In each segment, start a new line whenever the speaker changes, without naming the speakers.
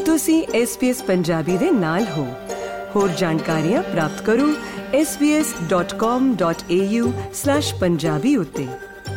ਤੁਸੀਂ SBS ਪੰਜਾਬੀ ਦੇ ਨਾਲ ਹੋ। ਹੋਰ ਜਾਣਕਾਰੀਆਂ ਪ੍ਰਾਪਤ ਕਰੋ sbs.com.au/punjabi ਉੱਤੇ।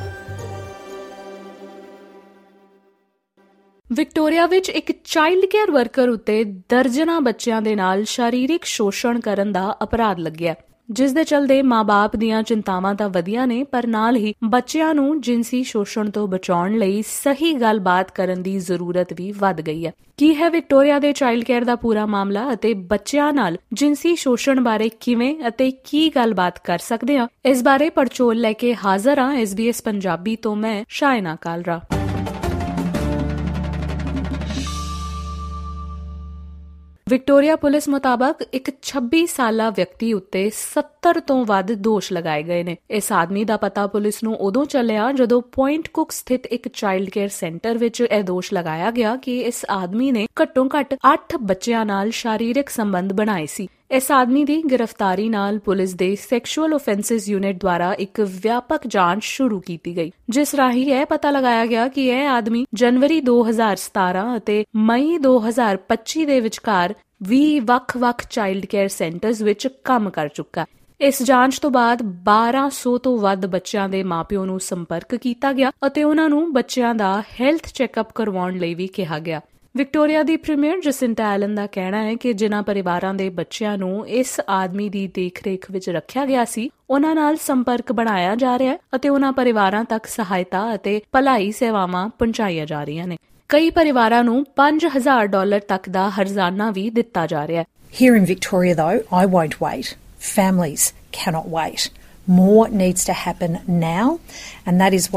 ਵਿਕਟੋਰੀਆ ਵਿੱਚ ਇੱਕ ਚਾਈਲਡ ਕੇਅਰ ਵਰਕਰ ਉੱਤੇ ਦਰਜਨਾਂ ਬੱਚਿਆਂ ਦੇ ਨਾਲ ਸਰੀਰਕ ਸ਼ੋਸ਼ਣ ਕਰਨ ਦਾ ਅਪਰਾਧ ਲੱਗਿਆ, ਜਿਸ ਦੇ ਚਲਦੇ ਮਾਂ-ਬਾਪ ਦੀਆਂ ਚਿੰਤਾਵਾਂ ਤਾਂ ਵਧੀਆਂ ਨੇ, ਪਰ ਨਾਲ ਹੀ ਬੱਚਿਆਂ ਨੂੰ ਜਿਨਸੀ ਸ਼ੋਸ਼ਣ ਤੋਂ ਬਚਾਉਣ ਲਈ ਸਹੀ ਗੱਲਬਾਤ ਕਰਨ ਦੀ ਜ਼ਰੂਰਤ ਵੀ ਵੱਧ ਗਈ ਹੈ। ਕੀ ਹੈ ਵਿਕਟੋਰੀਆ ਦੇ ਚਾਈਲਡ ਕੇਅਰ ਦਾ ਪੂਰਾ ਮਾਮਲਾ ਅਤੇ ਬੱਚਿਆਂ ਨਾਲ ਜਿਨਸੀ ਸ਼ੋਸ਼ਣ ਬਾਰੇ ਕਿਵੇਂ ਅਤੇ ਕੀ ਗੱਲਬਾਤ ਕਰ ਸਕਦੇ ਹਾਂ, ਇਸ ਬਾਰੇ ਪੜਚੋਲ ਲੈ ਕੇ ਹਾਜ਼ਰ ਹਾਂ SBS ਪੰਜਾਬੀ ਤੋਂ ਮੈਂ ਸ਼ਾਇਨਾ ਕਾਲਰਾ। ਵਿਕਟੋਰੀਆ ਪੁਲਿਸ ਮੁਤਾਬਕ ਇੱਕ 26 ਸਾਲਾ ਵਿਅਕਤੀ ਉੱਤੇ 70 ਤੋਂ ਵੱਧ ਦੋਸ਼ ਲਗਾਏ ਗਏ ਨੇ। ਇਸ ਆਦਮੀ ਦਾ ਪਤਾ ਪੁਲਿਸ ਨੂੰ ਉਦੋਂ ਚੱਲਿਆ ਜਦੋਂ ਪੁਆਇੰਟ ਕੁਕ ਸਥਿਤ ਇੱਕ ਚਾਈਲਡ ਕੇਅਰ ਸੈਂਟਰ ਵਿੱਚ ਇਹ ਦੋਸ਼ ਲਗਾਇਆ ਗਿਆ ਕਿ ਇਸ ਆਦਮੀ ਨੇ ਘੱਟੋ-ਘੱਟ 8 ਬੱਚਿਆਂ ਨਾਲ ਸਰੀਰਕ ਸੰਬੰਧ ਬਣਾਏ ਸੀ। ਇਸ ਆਦਮੀ ਦੀ ਗ੍ਰਿਫਤਾਰੀ ਨਾਲ ਪੁਲਿਸ ਦੇ ਸੈਕਸ਼ੂਅਲ ਆਫੈਂਸਿਸ ਯੂਨਿਟ ਦੁਆਰਾ ਇੱਕ ਵਿਆਪਕ ਜਾਂਚ ਸ਼ੁਰੂ ਕੀਤੀ ਗਈ, ਜਿਸ ਰਾਹੀਂ ਇਹ ਪਤਾ ਲਗਾਇਆ ਗਿਆ ਕਿ ਇਹ ਆਦਮੀ ਜਨਵਰੀ 2017 ਅਤੇ ਮਈ 2025 ਦੇ ਵਿਚਕਾਰ 20 ਵੱਖ-ਵੱਖ ਚਾਈਲਡ ਕੇਅਰ ਸੈਂਟਰਸ ਵਿੱਚ ਕੰਮ ਕਰ ਚੁੱਕਾ। ਇਸ ਜਾਂਚ ਤੋਂ ਬਾਅਦ 1200 ਤੋਂ ਵੱਧ ਬੱਚਿਆਂ ਦੇ ਮਾਪਿਆਂ ਨੂੰ ਸੰਪਰਕ ਕੀਤਾ ਗਿਆ ਅਤੇ ਉਹਨਾਂ ਨੂੰ ਬੱਚਿਆਂ ਦਾ ਹੈਲਥ ਚੈੱਕਅਪ ਕਰਵਾਉਣ ਲਈ ਵੀ ਕਿਹਾ ਗਿਆ। ਵਿਕਟੋਰੀਆ ਦੀ ਪ੍ਰੀਮੀਅਰ ਜਸਿੰਟਾ ਐਲਨ ਦਾ ਕਹਿਣਾ ਹੈ ਕਿ ਜਿਨ੍ਹਾਂ ਪਰਿਵਾਰਾਂ ਦੇ ਬੱਚਿਆਂ ਨੂੰ ਇਸ ਆਦਮੀ ਦੀ ਦੇਖਰੇਖ ਵਿੱਚ ਰੱਖਿਆ ਗਿਆ ਸੀ, ਉਹਨਾਂ ਨਾਲ ਸੰਪਰਕ ਬਣਾਇਆ ਜਾ ਰਿਹਾ ਹੈ ਅਤੇ ਉਹਨਾਂ ਪਰਿਵਾਰਾਂ ਤੱਕ ਸਹਾਇਤਾ ਅਤੇ ਭਲਾਈ ਸੇਵਾਵਾਂ ਪਹੁੰਚਾਈਆਂ ਜਾ ਰਹੀਆਂ ਨੇ। ਕਈ ਪਰਿਵਾਰਾਂ ਨੂੰ $5,000 ਤੱਕ ਦਾ ਹਰਜ਼ਾਨਾ ਵੀ ਦਿੱਤਾ ਜਾ ਰਿਹਾ ਹੈ।
Here in Victoria though, I won't wait. Families cannot wait. More needs to happen now, and that is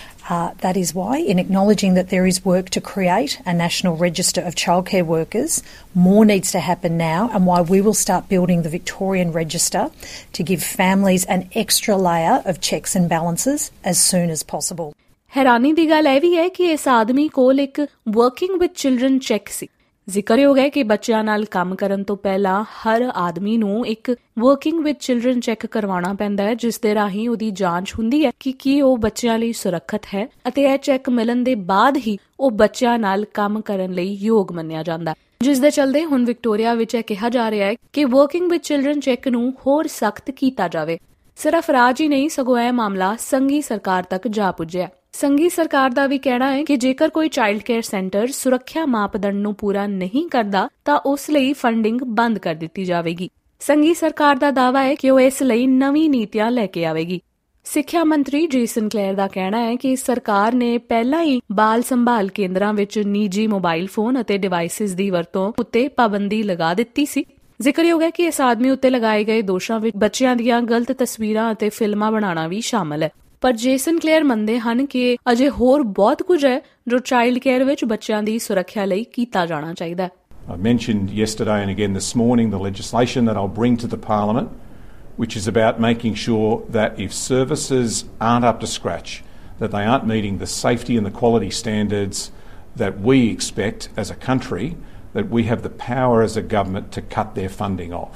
why in acknowledging that there is work to create a national register of childcare workers, more needs to happen now, and why we will start building the Victorian register to give families an extra layer of checks and balances as soon as possible.
ਹੈਰਾਨੀ ਦੀ ਗੱਲ ਇਹ ਵੀ ਹੈ ਕਿ ਇਸ ਆਦਮੀ ਕੋਲ ਇੱਕ working with children check ਸੀ। ਜ਼ਿਕਰਯੋਗ ਹੈ ਕਿ ਬੱਚਿਆਂ ਨਾਲ ਕੰਮ ਕਰਨ ਤੋਂ ਪਹਿਲਾਂ ਹਰ ਆਦਮੀ ਨੂੰ ਇੱਕ ਵਰਕਿੰਗ ਵਿਦ ਚਿਲਡਰਨ ਚੈੱਕ ਕਰਵਾਉਣਾ ਪੈਂਦਾ ਹੈ, ਜਿਸ ਦੇ ਰਾਹੀਂ ਉਹਦੀ ਜਾਂਚ ਹੁੰਦੀ ਹੈ ਕਿ ਕੀ ਉਹ ਬੱਚਿਆਂ ਲਈ ਸੁਰੱਖਿਅਤ ਹੈ ਅਤੇ ਇਹ ਚੈੱਕ ਮਿਲਣ ਦੇ ਬਾਅਦ ਹੀ ਉਹ ਬੱਚਿਆਂ ਨਾਲ ਕੰਮ ਕਰਨ ਲਈ ਯੋਗ ਮੰਨਿਆ ਜਾਂਦਾ, ਜਿਸ ਦੇ ਚਲਦੇ ਹੁਣ ਵਿਕਟੋਰੀਆ ਵਿੱਚ ਇਹ ਕਿਹਾ ਜਾ ਰਿਹਾ ਹੈ ਕਿ ਵਰਕਿੰਗ ਵਿਦ ਚਿਲਡਰਨ ਚੈੱਕ ਨੂੰ ਹੋਰ ਸਖਤ ਕੀਤਾ ਜਾਵੇ। ਸਿਰਫ ਰਾਜ ਹੀ ਨਹੀਂ, ਸਗੋਂ ਇਹ ਮਾਮਲਾ ਸੰਘੀ ਸਰਕਾਰ ਤੱਕ ਜਾ ਪੁੱਜਿਆ। ਸੰਘੀ ਸਰਕਾਰ ਦਾ ਵੀ ਕਹਿਣਾ ਹੈ ਕਿ ਜੇਕਰ ਕੋਈ ਚਾਈਲਡ ਕੇਅਰ ਸੈਂਟਰ ਸੁਰੱਖਿਆ ਮਾਪਦੰਡ ਨੂੰ ਪੂਰਾ ਨਹੀਂ ਕਰਦਾ ਤਾਂ ਉਸ ਲਈ ਫੰਡਿੰਗ ਬੰਦ ਕਰ ਦਿੱਤੀ ਜਾਵੇਗੀ। ਸੰਘੀ ਸਰਕਾਰ ਦਾ ਦਾਅਵਾ ਹੈ ਕਿ ਉਹ ਇਸ ਲਈ ਨਵੀਂ ਨੀਤੀਆਂ ਲੈ ਕੇ ਆਵੇਗੀ। ਸਿੱਖਿਆ ਮੰਤਰੀ ਜੇਸਨ ਕਲੇਅਰ ਦਾ ਕਹਿਣਾ ਹੈ ਕਿ ਸਰਕਾਰ ਨੇ ਪਹਿਲਾਂ ਹੀ ਬਾਲ ਸੰਭਾਲ ਕੇਂਦਰਾਂ ਵਿੱਚ ਨਿੱਜੀ ਮੋਬਾਈਲ ਫੋਨ ਅਤੇ ਡਿਵਾਈਸਿਸ ਦੀ ਵਰਤੋਂ ਉੱਤੇ ਪਾਬੰਦੀ ਲਗਾ ਦਿੱਤੀ ਸੀ। ਜ਼ਿਕਰਯੋਗ ਹੈ ਕਿ ਇਸ ਆਦਮੀ ਉੱਤੇ ਲਗਾਏ ਗਏ ਦੋਸ਼ਾਂ ਵਿੱਚ ਬੱਚਿਆਂ ਦੀਆਂ ਗਲਤ ਤਸਵੀਰਾਂ ਅਤੇ ਫਿਲਮਾਂ ਬਣਾਉਣਾ ਵੀ ਸ਼ਾਮਲ ਹੈ। ਪਰ ਜੇਸਨ ਕਲੇਅਰ ਮੰਨਦੇ ਹਨ ਕਿ ਅਜੇ ਹੋਰ ਬਹੁਤ ਕੁਝ ਹੈ ਜੋ ਚਾਈਲਡ ਕੇਅਰ ਵਿੱਚ ਬੱਚਿਆਂ ਦੀ ਸੁਰੱਖਿਆ ਲਈ ਕੀਤਾ ਜਾਣਾ ਚਾਹੀਦਾ ਹੈ।
I mentioned yesterday and again this morning the legislation that I'll bring to the Parliament, which is about making sure that if services aren't up to scratch, that they aren't meeting the safety and the quality standards that we expect as a country, that we have the power as a government to cut their funding off.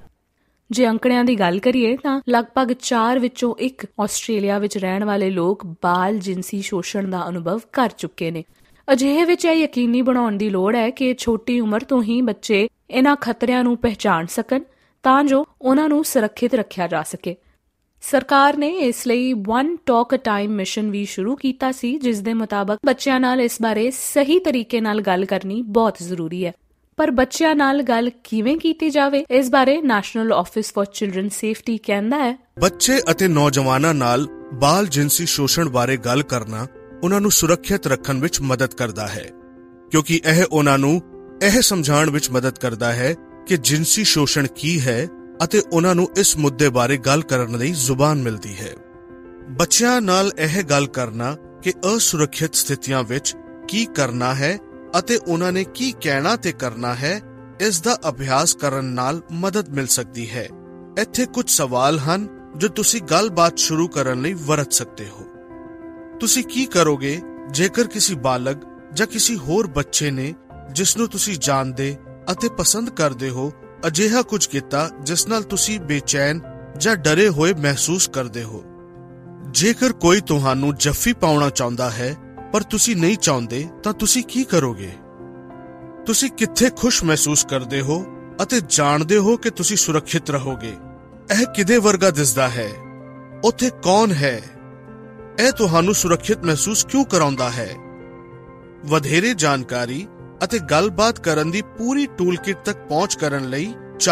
ਜੇ ਅੰਕੜਿਆਂ ਦੀ ਗੱਲ ਕਰੀਏ ਤਾਂ ਲਗਭਗ 4 ਵਿੱਚੋਂ 1 Australia ਵਿੱਚ ਰਹਿਣ ਵਾਲੇ ਲੋਕ ਬਾਲ ਜਿਨਸੀ ਸ਼ੋਸ਼ਣ ਦਾ ਅਨੁਭਵ ਕਰ ਚੁੱਕੇ ਨੇ। ਅਜਿਹੇ ਵਿੱਚ ਇਹ ਯਕੀਨੀ ਬਣਾਉਣ ਦੀ ਲੋੜ ਹੈ ਕਿ ਛੋਟੀ ਉਮਰ ਤੋਂ ਹੀ ਬੱਚੇ ਇਹਨਾਂ ਖਤਰਿਆਂ ਨੂੰ ਪਹਿਚਾਣ ਸਕਣ ਤਾਂ ਜੋ ਉਹਨਾਂ ਨੂੰ ਸੁਰੱਖਿਅਤ ਰੱਖਿਆ ਜਾ ਸਕੇ। ਸਰਕਾਰ ਨੇ ਇਸ ਲਈ One Talk a Time mission ਵੀ ਸ਼ੁਰੂ ਕੀਤਾ ਸੀ, ਜਿਸ ਦੇ ਮੁਤਾਬਕ ਬੱਚਿਆਂ ਨਾਲ ਇਸ ਬਾਰੇ ਸਹੀ ਤਰੀਕੇ ਨਾਲ ਗੱਲ ਕਰਨੀ ਬਹੁਤ ਜ਼ਰੂਰੀ ਹੈ। ਪਰ ਬੱਚਿਆਂ ਨਾਲ ਗੱਲ ਕਿਵੇਂ ਕੀਤੀ ਜਾਵੇ, ਇਸ ਬਾਰੇ national office for children safety ਕਹਿੰਦਾ ਹੈ,
ਬੱਚੇ ਅਤੇ ਨੌਜਵਾਨਾਂ ਨਾਲ ਬਾਲ ਜਿਨਸੀ ਸ਼ੋਸ਼ਣ ਬਾਰੇ ਗੱਲ ਕਰਨਾ ਉਹਨਾਂ ਨੂੰ ਸੁਰੱਖਿਅਤ ਰੱਖਣ ਵਿੱਚ ਮਦਦ ਕਰਦਾ ਹੈ, ਕਿਉਂਕਿ ਇਹ ਉਹਨਾਂ ਨੂੰ ਇਹ ਸਮਝਾਉਣ ਵਿੱਚ ਮਦਦ ਕਰਦਾ ਹੈ ਕਿ ਜਿਨਸੀ ਸ਼ੋਸ਼ਣ ਕੀ ਹੈ ਅਤੇ ਉਹਨਾਂ ਨੂੰ ਇਸ ਮੁੱਦੇ ਬਾਰੇ ਗੱਲ ਕਰਨ ਲਈ ਜ਼ੁਬਾਨ ਮਿਲਦੀ ਹੈ। ਬੱਚਿਆਂ ਨਾਲ ਇਹ ਗੱਲ ਕਰਨਾ ਕਿ ਅਸੁਰੱਖਿਅਤ ਸਥਿਤੀਆਂ ਵਿੱਚ ਕੀ ਕਰਨਾ ਹੈ ਅਤੇ ਉਹਨਾਂ ਨੇ ਕੀ ਕਹਿਣਾ ਤੇ ਕਰਨਾ ਹੈ, ਇਸ ਦਾ ਅਭਿਆਸ ਕਰਨ ਨਾਲ ਮਦਦ ਮਿਲ ਸਕਦੀ ਹੈ। ਇੱਥੇ ਕੁਝ ਸਵਾਲ ਹਨ ਜੋ ਤੁਸੀਂ ਗੱਲਬਾਤ ਸ਼ੁਰੂ ਕਰਨ ਲਈ ਵਰਤ ਸਕਦੇ ਹੋ। ਤੁਸੀਂ ਕੀ ਕਰੋਗੇ ਜੇਕਰ ਕਿਸੇ ਬਾਲਗ ਜਾਂ ਕਿਸੇ ਹੋਰ ਬੱਚੇ ਨੇ ਜਿਸ ਨੂੰ ਤੁਸੀਂ ਜਾਣਦੇ ਅਤੇ ਪਸੰਦ ਕਰਦੇ ਹੋ ਅਜਿਹਾ ਕੁਝ ਕੀਤਾ ਜਿਸ ਨਾਲ ਤੁਸੀਂ ਬੇਚੈਨ ਜਾਂ ਡਰੇ ਹੋਏ ਮਹਿਸੂਸ ਕਰਦੇ ਹੋ? ਜੇਕਰ ਕੋਈ ਤੁਹਾਨੂੰ ਜੱਫੀ ਪਾਉਣਾ ਚਾਹੁੰਦਾ ਹੈ ਪਰ ਤੁਸੀਂ ਨਹੀਂ ਚਾਹੁੰਦੇ ਤਾਂ ਤੁਸੀਂ ਕੀ ਕਰੋਗੇ? ਤੁਸੀਂ ਕਿੱਥੇ ਖੁਸ਼ ਮਹਿਸੂਸ ਕਰਦੇ ਹੋ ਅਤੇ ਜਾਣਦੇ ਹੋ ਕਿ ਤੁਸੀਂ ਸੁਰੱਖਿਅਤ ਰਹੋਗੇ। ਇਹ ਕਿਹਦੇ ਵਰਗਾ ਦਿਸਦਾ ਹੈ? ਉੱਥੇ ਕੌਣ ਹੈ? ਇਹ ਤੁਹਾਨੂੰ ਸੁਰੱਖਿਅਤ ਮਹਿਸੂਸ ਕਿਉਂ ਕਰਾਉਂਦਾ ਹੈ? ਵਧੇਰੇ ਜਾਣਕਾਰੀ ਅਤੇ ਗੱਲਬਾਤ ਕਰਨ ਦੀ ਪੂਰੀ ਟੂਲਕਿਟ ਤੱਕ ਪਹੁੰਚ ਕਰਨ ਲਈ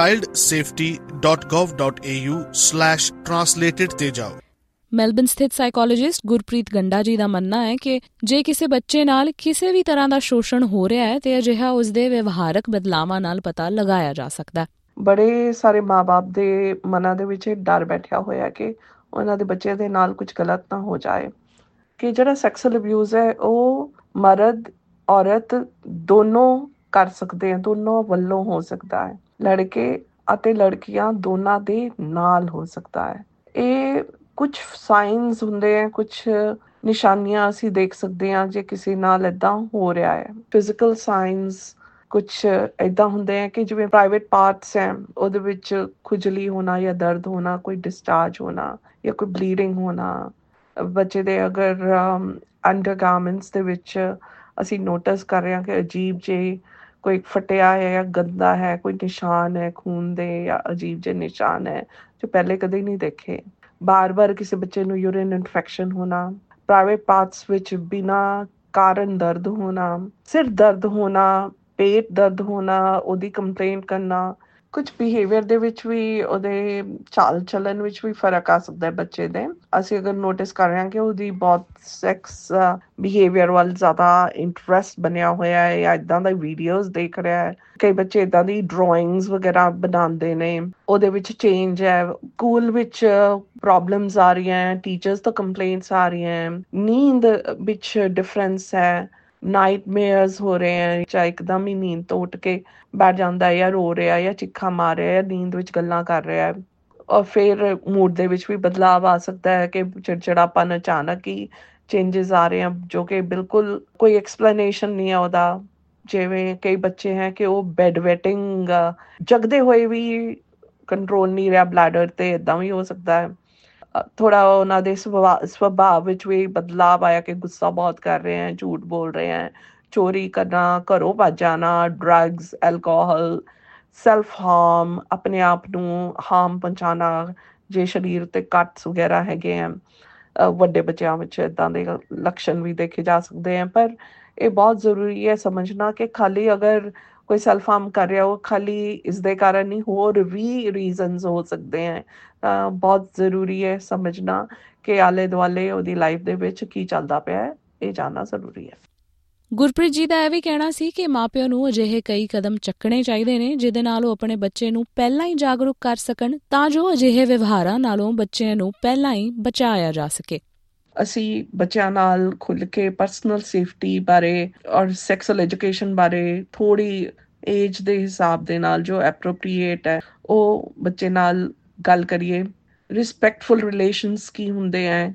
childsafety.gov.au/translated ਤੇ ਜਾਓ।
ਮੈਲਬਨ ਸਥਿਤ ਸਾਈਕੋਲੋਜਿਸਟ ਗੁਰਪ੍ਰੀਤ ਗੰਡਾ ਜੀ ਦਾ ਮੰਨਣਾ ਹੈ ਕਿ ਜੇ ਕਿਸੇ ਬੱਚੇ ਨਾਲ ਕਿਸੇ ਵੀ ਤਰ੍ਹਾਂ ਦਾ ਸ਼ੋਸ਼ਣ ਹੋ ਰਿਹਾ ਹੈ ਤੇ ਅਜਿਹਾ ਉਸਦੇ ਵਿਵਹਾਰਕ ਬਦਲਾਵਾਂ ਨਾਲ ਪਤਾ ਲਗਾਇਆ ਜਾ ਸਕਦਾ ਹੈ।
ਬੜੇ ਸਾਰੇ ਮਾਂ-ਬਾਪ ਦੇ ਮਨਾਂ ਦੇ ਵਿੱਚ ਇਹ ਡਰ ਬੈਠਿਆ ਹੋਇਆ ਕਿ ਉਹਨਾਂ ਦੇ ਬੱਚੇ ਦੇ ਨਾਲ ਕੁਝ ਗਲਤ ਨਾ ਹੋ ਜਾਏ, ਕਿ ਜਿਹੜਾ ਸੈਕਸੁਅਲ ਅਬਿਊਜ਼ ਹੈ ਉਹ ਮਰਦ ਔਰਤ ਦੋਨੋਂ ਕਰ ਸਕਦੇ ਆ, ਦੋਨੋਂ ਵੱਲੋਂ ਹੋ ਸਕਦਾ ਹੈ, ਲੜਕੇ ਅਤੇ ਲੜਕੀਆਂ ਦੋਨਾਂ ਦੇ ਨਾਲ ਹੋ ਸਕਦਾ ਹੈ। ਇਹ ਕੁਝ ਸਾਈਨਸ ਹੁੰਦੇ ਹੈ, ਕੁਝ ਨਿਸ਼ਾਨੀਆਂ ਅਸੀਂ ਦੇਖ ਸਕਦੇ ਹਾਂ ਜੇ ਕਿਸੇ ਨਾਲ ਏਦਾਂ ਹੋ ਰਿਹਾ ਹੈ। ਫਿਜ਼ੀਕਲ ਸਾਈਨਸ ਕੁਝ ਏਦਾਂ ਹੁੰਦੇ ਹੈ ਕਿ ਜਿਵੇਂ ਪ੍ਰਾਈਵੇਟ ਪਾਰਟਸ ਹੈ ਉਹਦੇ ਵਿੱਚ ਖੁਜਲੀ ਹੋਣਾ ਜਾਂ ਦਰਦ ਹੋਣਾ, ਕੋਈ ਡਿਸਚਾਰਜ ਹੋਣਾ ਜਾਂ ਕੋਈ ਬਲੀਡਿੰਗ ਹੋਣਾ। ਬੱਚੇ ਦੇ ਅਗਰ ਅੰਡਰਗਾਰਮੈਂਟਸ ਦੇ ਵਿੱਚ ਅਸੀਂ ਨੋਟਿਸ ਕਰ ਰਹੇ ਹਾਂ ਕਿ ਅਜੀਬ ਜਿਹੇ ਕੋਈ ਫਟਿਆ ਹੈ ਜਾਂ ਗੰਦਾ ਹੈ, ਕੋਈ ਨਿਸ਼ਾਨ ਹੈ ਖੂਨ ਦੇ ਜਾਂ ਅਜੀਬ ਜਿਹੇ ਨਿਸ਼ਾਨ ਹੈ ਜੋ ਪਹਿਲੇ ਕਦੇ ਨਹੀਂ ਦੇਖੇ। ਬਾਰ-ਬਾਰ ਕਿਸੇ ਬੱਚੇ ਨੂੰ ਯੂਰਿਨ ਇਨਫੈਕਸ਼ਨ ਹੋਣਾ, ਪ੍ਰਾਈਵੇਟ ਪਾਰਟਸ ਵਿੱਚ ਬਿਨਾਂ ਕਾਰਨ ਦਰਦ ਹੋਣਾ, ਸਿਰ ਦਰਦ ਹੋਣਾ, ਪੇਟ ਦਰਦ ਹੋਣਾ, ਉਹਦੀ ਕੰਪਲੇਂਟ ਕਰਨਾ। ਕੁਝ ਬਿਹੇਵੀਅਰ ਦੇ ਵਿੱਚ ਵੀ, ਉਹਦੇ ਚਾਲ ਚੱਲਣ ਵਿੱਚ ਵੀ ਫਰਕ ਆ ਸਕਦਾ ਹੈ ਬੱਚੇ ਦੇ। ਅਸੀਂ ਅਗਰ ਨੋਟਿਸ ਕਰ ਰਹੇ ਹਾਂ ਕਿ ਉਹਦੀ ਬਹੁਤ ਸੈਕਸ ਬਿਹੇਵੀਅਰ ਵੱਲ ਜ਼ਿਆਦਾ ਇੰਟਰਸਟ ਬਣਿਆ ਹੋਇਆ ਹੈ ਜਾਂ ਇੱਦਾਂ ਦਾ ਵੀਡੀਓਜ਼ ਦੇਖ ਰਿਹਾ ਹੈ। ਕਈ ਬੱਚੇ ਇੱਦਾਂ ਦੀ ਡਰਾਇੰਗਸ ਵਗੈਰਾ ਬਣਾਉਂਦੇ ਨੇ, ਉਹਦੇ ਵਿੱਚ ਚੇਂਜ ਹੈ। ਸਕੂਲ ਵਿੱਚ ਪ੍ਰੋਬਲਮਸ ਆ ਰਹੀਆਂ ਹੈ, ਟੀਚਰਸ ਤੋਂ ਕੰਪਲੇਂਟਸ ਆ ਰਹੀਆਂ ਹੈ, ਨੀਂਦ ਵਿੱਚ ਡਿਫਰੈਂਸ ਹੈ, ਨਾਈਟਮੇਅਰਸ ਹੋ ਰਹੇ ਹੈ, ਚਾਹੇ ਇੱਕਦਮ ਹੀ ਨੀਂਦ ਤੋਂ ਉੱਠ ਕੇ ਬੈਠ ਜਾਂਦਾ ਹੈ ਜਾਂ ਰੋ ਰਿਹਾ ਜਾਂ ਚਿੱਖਾਂ ਮਾਰ ਰਿਹਾ ਜਾਂ ਨੀਂਦ ਵਿੱਚ ਗੱਲਾਂ ਕਰ ਰਿਹਾ ਹੈ। ਔਰ ਫਿਰ ਮੂਡ ਦੇ ਵਿੱਚ ਵੀ ਬਦਲਾਵ ਆ ਸਕਦਾ ਹੈ ਕਿ ਚਿੜਚਿੜਾਪਨ, ਅਚਾਨਕ ਹੀ ਚੇਂਜਸ ਆ ਰਹੇ ਹਨ ਜੋ ਕਿ ਬਿਲਕੁਲ ਕੋਈ ਐਕਸਪਲੇਨੇਸ਼ਨ ਨਹੀਂ ਹੈ ਉਹਦਾ। ਜਿਵੇਂ ਕਈ ਬੱਚੇ ਹੈ ਕਿ ਉਹ ਬੈਡ ਵੈਟਿੰਗ, ਜਗਦੇ ਹੋਏ ਵੀ ਕੰਟਰੋਲ ਨਹੀਂ ਰਿਹਾ ਬਲੈਡਰ ਤੇ, ਇੱਦਾਂ ਵੀ ਹੋ ਸਕਦਾ ਹੈ। ਥੋੜਾ ਉਹਨਾਂ ਦੇ ਸੁਭਾਅ ਵਿੱਚ ਵੀ ਬਦਲਾਵ ਆਇਆ ਕਿ ਗੁੱਸਾ ਬਹੁਤ ਕਰ ਰਹੇ ਹੈ, ਝੂਠ ਬੋਲ ਰਹੇ ਹੈ, ਚੋਰੀ ਕਰਨਾ, ਘਰੋਂ ਭੱਜ ਜਾਣਾ, ਡਰੱਗਸ, ਐਲਕੋਹਲ, ਸੈਲਫ ਹਾਰਮ, ਆਪਣੇ ਆਪ ਨੂੰ ਹਾਰਮ ਪਹੁੰਚਾਉਣਾ ਜੇ ਸਰੀਰ ਉੱਤੇ ਕੱਟਸ ਵਗੈਰਾ ਹੈਗੇ ਆ। ਵੱਡੇ ਬੱਚਿਆਂ ਵਿੱਚ ਇੱਦਾਂ ਦੇ ਲੱਛਣ ਵੀ ਦੇਖੇ ਜਾ ਸਕਦੇ ਆ। ਪਰ ਇਹ ਬਹੁਤ ਜ਼ਰੂਰੀ ਹੈ ਸਮਝਣਾ ਕਿ ਖਾਲੀ ਅਗਰ ਕੋਈ ਸੈਲਫ ਹਾਰਮ ਕਰ ਰਿਹਾ ਉਹ ਖਾਲੀ ਇਸ ਦੇ ਕਾਰਨ ਨਹੀਂ, ਹੋਰ ਵੀ ਰੀਜ਼ਨਸ ਹੋ ਸਕਦੇ ਹੈ। ਬਹੁਤ ਜ਼ਰੂਰੀ ਹੈ ਸਮਝਣਾ ਕਿ ਆਲੇ ਦੁਆਲੇ ਉਹਦੀ ਲਾਈਫ ਦੇ ਵਿੱਚ ਕੀ ਚੱਲਦਾ ਪਿਆ ਹੈ, ਇਹ ਜਾਣਨਾ ਜ਼ਰੂਰੀ ਹੈ।
ਗੁਰਪ੍ਰੀਤ ਜੀ ਦਾ ਇਹ ਵੀ ਕਹਿਣਾ ਸੀ ਕਿ ਮਾਪਿਆਂ ਨੂੰ ਅਜਿਹੇ ਕਈ ਕਦਮ ਚੱਕਣੇ ਚਾਹੀਦੇ ਨੇ ਜਿਹਦੇ ਨਾਲ ਉਹ ਆਪਣੇ ਬੱਚੇ ਨੂੰ ਪਹਿਲਾਂ ਹੀ ਜਾਗਰੂਕ ਕਰ ਸਕਣ ਤਾਂ ਜੋ ਅਜਿਹੇ ਵਿਵਹਾਰਾਂ ਨਾਲੋਂ ਬੱਚਿਆਂ ਨੂੰ ਪਹਿਲਾਂ ਹੀ ਬਚਾਇਆ ਜਾ ਸਕੇ।
ਅਸੀਂ ਬੱਚਿਆਂ ਨਾਲ ਖੁੱਲ੍ਹ ਕੇ ਪਰਸਨਲ ਸੇਫਟੀ ਬਾਰੇ ਔਰ ਸੈਕਸੁਅਲ ਐਜੂਕੇਸ਼ਨ ਬਾਰੇ ਥੋੜ੍ਹੀ ਏਜ ਦੇ ਹਿਸਾਬ ਦੇ ਨਾਲ ਜੋ ਐਪਰੋਪਰੀਏਟ ਹੈ ਉਹ ਬੱਚੇ ਨਾਲ ਗੱਲ ਕਰੀਏ। ਰਿਸਪੈਕਟਫੁਲ ਰਿਲੇਸ਼ਨਸ ਕੀ ਹੁੰਦੇ ਹੈ,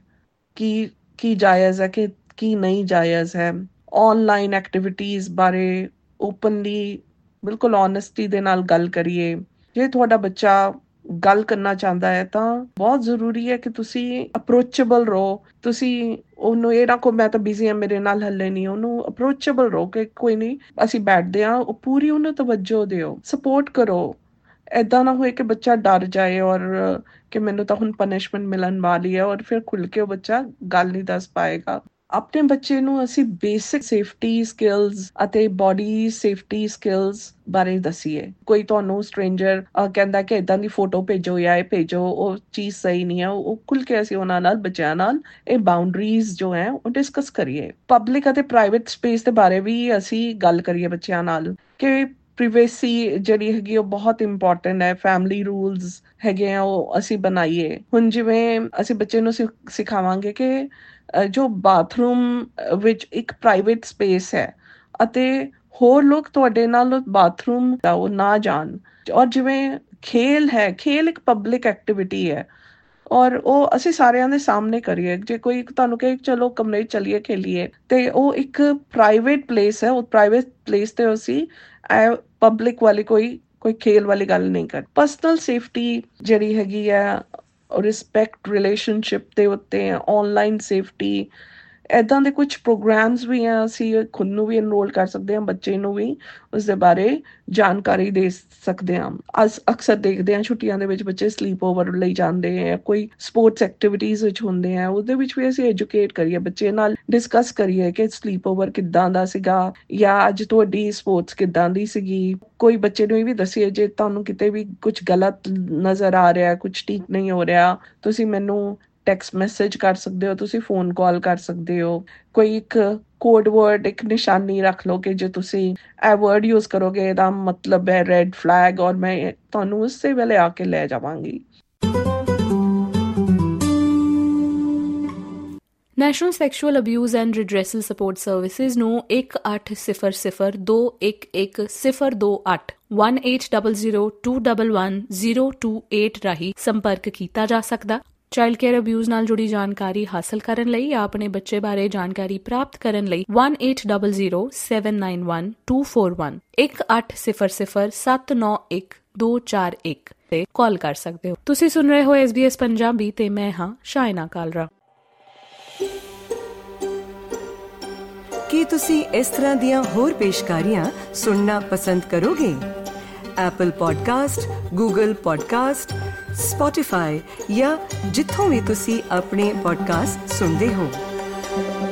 ਕੀ ਜਾਇਜ਼ ਹੈ ਕਿ ਕੀ ਨਹੀਂ ਜਾਇਜ਼ ਹੈ। ਔਨਲਾਈਨ ਐਕਟੀਵਿਟੀਜ਼ ਬਾਰੇ ਓਪਨਲੀ ਬਿਲਕੁਲ ਓਨੈਸਟੀ ਦੇ ਨਾਲ ਗੱਲ ਕਰੀਏ। ਜੇ ਤੁਹਾਡਾ ਬੱਚਾ ਗੱਲ ਕਰਨਾ ਚਾਹੁੰਦਾ ਹੈ ਤਾਂ ਬਹੁਤ ਜ਼ਰੂਰੀ ਹੈ ਕਿ ਤੁਸੀਂ ਅਪਰੋਚੇਬਲ ਰਹੋ। ਤੁਸੀਂ ਉਹਨੂੰ ਇਹ ਨਾ ਕਹੋ ਮੈਂ ਤਾਂ ਬਿਜ਼ੀ ਹਾਂ, ਮੇਰੇ ਨਾਲ ਹੱਲੇ ਨਹੀਂ। ਉਹਨੂੰ ਅਪਰੋਚੇਬਲ ਰਹੋ ਕਿ ਕੋਈ ਨਹੀਂ, ਅਸੀਂ ਬੈਠਦੇ ਹਾਂ, ਉਹ ਪੂਰੀ ਉਹਨੂੰ ਤਵੱਜੋ ਦਿਓ, ਸਪੋਰਟ ਕਰੋ। ਏਦਾਂ ਨਾ ਹੋਏ ਕਿ ਬੱਚਾ ਡਰ ਜਾਏ ਔਰ ਕਿ ਮੈਨੂੰ ਤਾਂ ਹੁਣ ਪਨਿਸ਼ਮੈਂਟ ਮਿਲਣ ਵਾਲੀ ਹੈ ਔਰ ਫਿਰ ਖੁੱਲ੍ਹ ਕੇ ਉਹ ਬੱਚਾ ਗੱਲ ਨਹੀਂ ਦੱਸ ਪਾਏਗਾ। ਆਪਣੇ ਬੱਚੇ ਨੂੰ ਅਸੀਂ ਬੇਸਿਕ ਸੇਫਟੀ ਸਕਿੱਲਸ ਅਤੇ ਬੋਡੀ ਸੇਫਟੀ ਸਕਿੱਲਸ ਬਾਰੇ ਦੱਸੀਏ। ਕੋਈ ਤੁਹਾਨੂੰ ਸਟ੍ਰੇਂਜਰ ਕਹਿੰਦਾ ਕਿ ਇੱਦਾਂ ਦੀ ਫੋਟੋ ਭੇਜੋ ਜਾਂ ਇਹ ਭੇਜੋ, ਉਹ ਚੀਜ਼ ਸਹੀ ਨਹੀਂ ਹੈ। ਉਹ ਖੁੱਲ੍ਹ ਕੇ ਅਸੀਂ ਉਹਨਾਂ ਨਾਲ, ਬੱਚਿਆਂ ਨਾਲ ਇਹ ਬਾਉਂਡਰੀਜ਼ ਜੋ ਹੈ ਉਹ ਡਿਸਕਸ ਕਰੀਏ। ਪਬਲਿਕ ਅਤੇ ਪ੍ਰਾਈਵੇਟ ਸਪੇਸ ਦੇ ਬਾਰੇ ਵੀ ਅਸੀਂ ਗੱਲ ਕਰੀਏ ਬੱਚਿਆਂ ਨਾਲ ਕਿ ਪ੍ਰਾਈਵੇਸੀ ਜਿਹੜੀ ਹੈਗੀ ਉਹ ਬਹੁਤ ਇੰਪੋਰਟੈਂਟ ਹੈ। ਫੈਮਿਲੀ ਰੂਲਸ ਹੈਗੇ ਆ ਉਹ ਅਸੀਂ ਬਣਾਈਏ। ਹੁਣ ਜਿਵੇਂ ਅਸੀਂ ਬੱਚੇ ਨੂੰ ਸਿਖਾਵਾਂਗੇ ਕਿ ਜੋ ਬਾਥਰੂਮ ਵਿੱਚ ਇੱਕ ਪ੍ਰਾਈਵੇਟ ਸਪੇਸ ਹੈ ਅਤੇ ਹੋਰ ਲੋਕ ਤੁਹਾਡੇ ਨਾਲ ਬਾਥਰੂਮ ਉਹ ਨਾ ਜਾਣ। ਔਰ ਜਿਵੇਂ ਖੇਲ ਹੈ, ਖੇਲ ਇੱਕ ਪਬਲਿਕ ਐਕਟੀਵਿਟੀ ਹੈ ਔਰ ਉਹ ਅਸੀਂ ਸਾਰਿਆਂ ਦੇ ਸਾਹਮਣੇ ਕਰੀਏ। ਜੇ ਕੋਈ ਤੁਹਾਨੂੰ ਕਹੇ ਚਲੋ ਕਮਰੇ ਚਲੀਏ ਖੇਲੀਏ ਤੇ ਉਹ ਇੱਕ ਪ੍ਰਾਈਵੇਟ ਪਲੇਸ ਹੈ, ਉਹ ਪ੍ਰਾਈਵੇਟ ਪਲੇਸ ਤੇ ਅਸੀਂ ਪਬਲਿਕ ਵਾਲੀ ਕੋਈ ਖੇਲ ਵਾਲੀ ਗੱਲ ਨਹੀਂ ਕਰ। ਪਰਸਨਲ ਸੇਫਟੀ ਜਿਹੜੀ ਹੈਗੀ ਹੈ, ਰਿਸਪੈਕਟ ਰਿਲੇਸ਼ਨਸ਼ਿਪ ਦੇ ਉੱਤੇ, ਔਨਲਾਈਨ ਸੇਫਟੀ, ਇੱਦਾਂ ਦੇ ਕੁਝ ਪ੍ਰੋਗਰਾਮਸ ਵੀ ਆ, ਅਸੀਂ ਖੁਦ ਨੂੰ ਵੀ ਇਨਰੋਲ ਕਰ ਸਕਦੇ ਹਾਂ, ਬੱਚੇ ਨੂੰ ਵੀ ਉਸ ਦੇ ਬਾਰੇ ਜਾਣਕਾਰੀ ਦੇ ਸਕਦੇ ਹਾਂ। ਅਕਸਰ ਦੇਖਦੇ ਹਾਂ ਛੁੱਟੀਆਂ ਦੇ ਵਿੱਚ ਬੱਚੇ ਸਲੀਪ ਓਵਰ ਲਈ ਜਾਂਦੇ ਹੈ, ਕੋਈ ਸਪੋਰਟਸ ਐਕਟੀਵਿਟੀਜ਼ ਵਿੱਚ ਹੁੰਦੇ ਆ, ਉਹਦੇ ਵਿੱਚ ਵੀ ਅਸੀਂ ਐਜੂਕੇਟ ਕਰੀਏ, ਬੱਚੇ ਨਾਲ ਡਿਸਕਸ ਕਰੀਏ ਕਿ ਸਲੀਪ ਓਵਰ ਕਿੱਦਾਂ ਦਾ ਸੀਗਾ ਜਾਂ ਅੱਜ ਤੁਹਾਡੀ ਸਪੋਰਟਸ ਕਿੱਦਾਂ ਦੀ ਸੀਗੀ। ਕੋਈ ਬੱਚੇ ਨੂੰ ਇਹ ਵੀ ਦੱਸੀਏ ਜੇ ਤੁਹਾਨੂੰ ਕਿਤੇ ਵੀ ਕੁਝ ਗਲਤ ਨਜ਼ਰ ਆ ਰਿਹਾ, ਕੁਝ ਠੀਕ ਨਹੀਂ ਹੋ ਰਿਹਾ, ਤੁਸੀਂ ਮੈਨੂੰ ਟੈਕਸਟ ਮੈਸੇਜ ਕਰ ਸਕਦੇ ਹੋ, ਤੁਸੀਂ ਫੋਨ ਕਾਲ ਕਰ ਸਕਦੇ ਹੋ। ਕੋਈ ਇੱਕ ਕੋਡ ਵਰਡ, ਇੱਕ ਨਿਸ਼ਾਨੀ ਰੱਖ ਲਓ ਕਿ ਜੇ ਤੁਸੀਂ ਇਹ ਵਰਡ ਯੂਜ਼ ਕਰੋਗੇ ਇਹਦਾ ਮਤਲਬ ਹੈ ਰੈੱਡ ਫਲੈਗ, ਔਰ ਮੈਂ ਤੁਹਾਨੂੰ ਉਸੇ ਵੇਲੇ ਆ ਕੇ ਲੈ ਜਾਵਾਂਗੀ।
National sexual abuse and redress support services ਨੂੰ 1800-211028 1800-211-028 ਰਾਹੀਂ ਸੰਪਰਕ ਕੀਤਾ ਜਾ ਸਕਦਾ। ਚਾਈਲਡ ਕੇਅਰ ਅਬਿਊਜ਼ ਨਾਲ ਜੁੜੀ ਜਾਣਕਾਰੀ ਹਾਸਲ ਕਰਨ ਲਈ ਜਾਂ ਆਪਣੇ ਬੱਚੇ ਬਾਰੇ ਜਾਣਕਾਰੀ ਪ੍ਰਾਪਤ ਕਰਨ ਲਈ 1800-791-241 1800-791-241 ਤੇ ਕਾਲ ਕਰ ਸਕਦੇ ਹੋ। ਤੁਸੀਂ ਸੁਣ ਰਹੇ ਹੋ SBS ਪੰਜਾਬੀ ਤੇ ਮੈਂ ਹਾਂ ਸ਼ਾਇਨਾ ਕਾਲਰਾ।
ਕੀ ਤੁਸੀਂ ਇਸ ਤਰ੍ਹਾਂ ਦੀਆਂ ਹੋਰ ਪੇਸ਼ਕਾਰੀਆਂ ਸੁਣਨਾ ਪਸੰਦ ਕਰੋਗੇ? Apple podcast, Google podcast, Spotify ਜਾਂ ਜਿੱਥੋਂ ਵੀ ਤੁਸੀਂ ਆਪਣੇ ਪੋਡਕਾਸਟ ਸੁਣਦੇ ਹੋ।